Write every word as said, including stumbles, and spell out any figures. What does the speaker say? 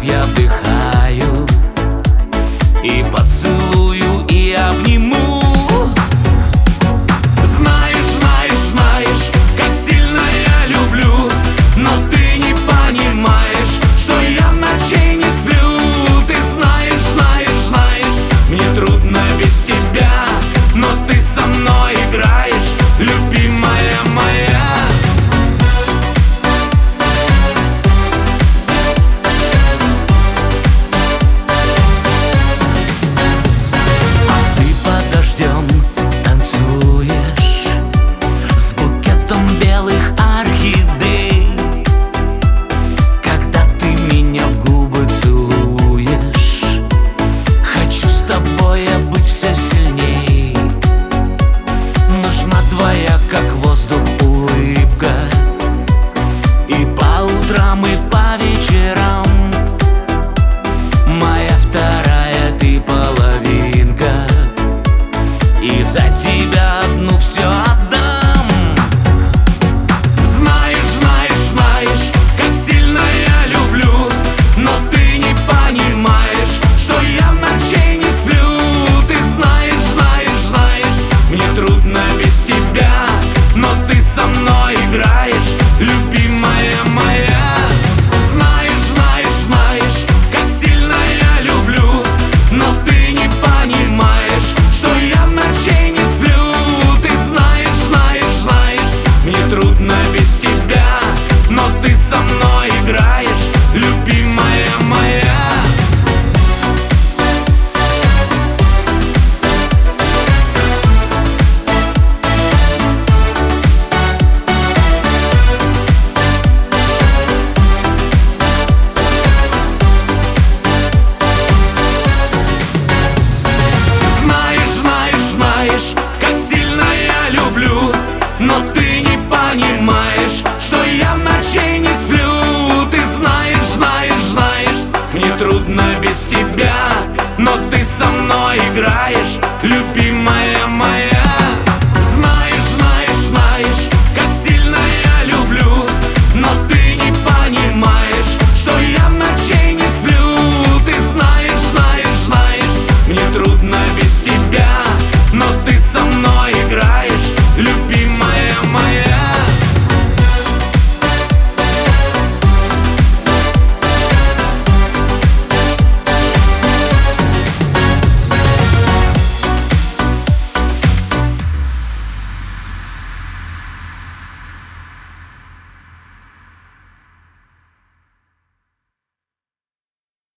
я вдыхаю, и поцелую, и обниму. Знаешь, знаешь, знаешь, как сильно я люблю, но ты не понимаешь, что я ночей не сплю. Ты знаешь, знаешь, знаешь, мне трудно без тебя, но ты со мной играешь, любимая моя. Танцуешь с букетом белых орхидей, когда ты меня в губы целуешь. Хочу с тобой быть все сильней. Нужна твоя, как воздух, улыбка, и по утрам, и по вечерам. Моя вторая ты половинка, и за тебя одну все отдам. Знаешь, знаешь, знаешь, как сильно я люблю, но ты не понимаешь, что я ночей не сплю. Ты знаешь, знаешь, знаешь, мне трудно без тебя, но ты со мной играешь, любимая моя. Знаешь, знаешь, знаешь, как сильно я люблю, но ты не понимаешь, что я ночей не сплю. Ты знаешь, знаешь, знаешь, мне трудно без тебя, но ты со мной играешь, любимая моя. Как сильно я люблю, но ты не понимаешь, что я ночей не сплю. Ты знаешь, знаешь, знаешь, мне трудно без тебя, но ты со мной играешь, любимая моя.